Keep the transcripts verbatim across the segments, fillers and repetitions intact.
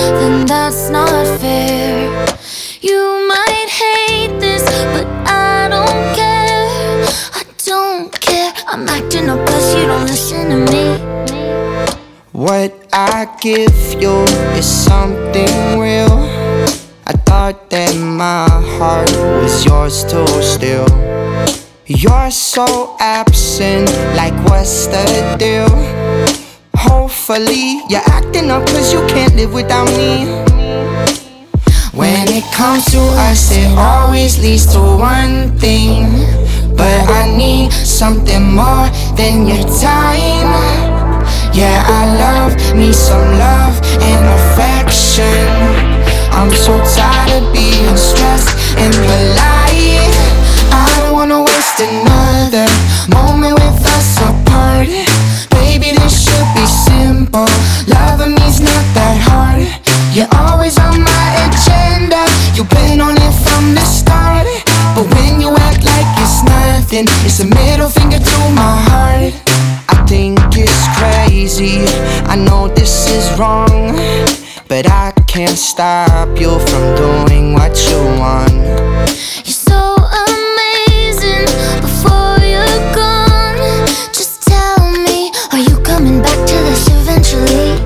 then that's not fair. You might hate this, but I don't care. I don't care. I'm acting up cause you don't listen to me. What I give you is something real. I thought that my heart was yours to steal. You're so absent, like what's the deal? Hopefully you're acting up cause you can't live without me. When it comes to us, it always leads to one thing, but I need something more than your time. Yeah, I love me some love and affection. I'm so tired of being stressed and polite. I don't wanna waste another moment with us apart. Baby, this should be simple. Loving me's not that hard. You're always on my agenda. You've been on it from the start. But when you act like it's nothing, it's a middle finger to my heart. I think it's crazy, I know this is wrong, but I can't stop you from doing what you want. You're so amazing before you're gone. Just tell me, are you coming back to this eventually?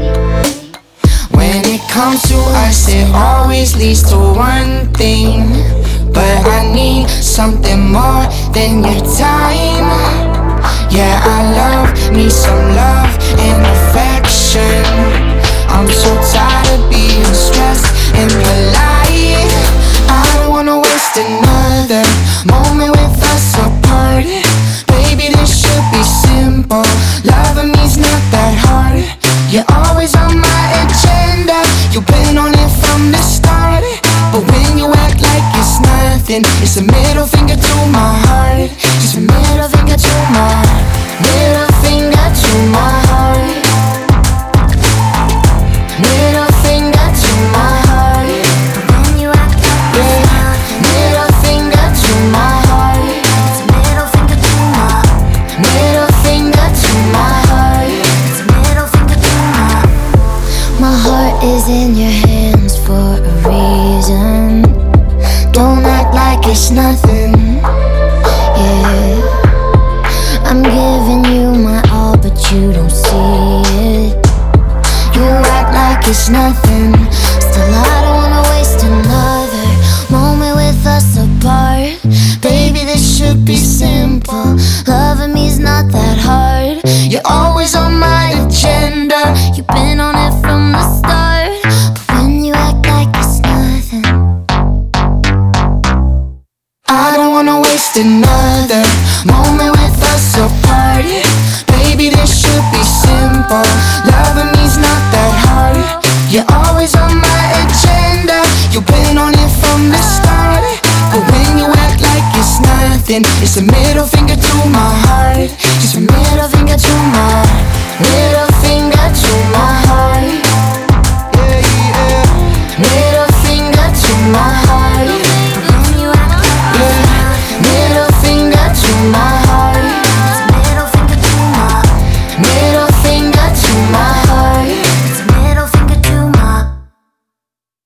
When it comes to us, it always leads to one thing, but I need something more than your time. Yeah, I love me some love and affection. I'm so tired of being stressed and polite. I don't wanna waste another moment with us apart. Baby, this should be simple. Loving me's not that hard. You're always on my agenda. You've been on it from the start. But when you act like it's nothing, it's a middle finger to my heart. It's a middle finger to my heart. Middle finger to my heart. Middle finger to my heart. When you act like it's not, Middle finger to my heart. it's a middle finger to my Middle finger to my heart. It's a middle finger to my My heart is in your hands for a reason. Don't act like it's nothing. Yeah, I'm giving you my all, but you don't see it. You act like it's nothing. Still, I don't wanna waste another moment with us apart. Baby, this should be simple. Loving me's not that hard. You're always on my agenda. You've been on it from the start. But when you act like it's nothing, I don't wanna waste another moment with us apart. Baby, this should be simple. Loving me's not that hard. You're always on my agenda. You've been on it from the start. But when you act like it's nothing, it's a middle finger to my heart. It's a middle finger to my heart.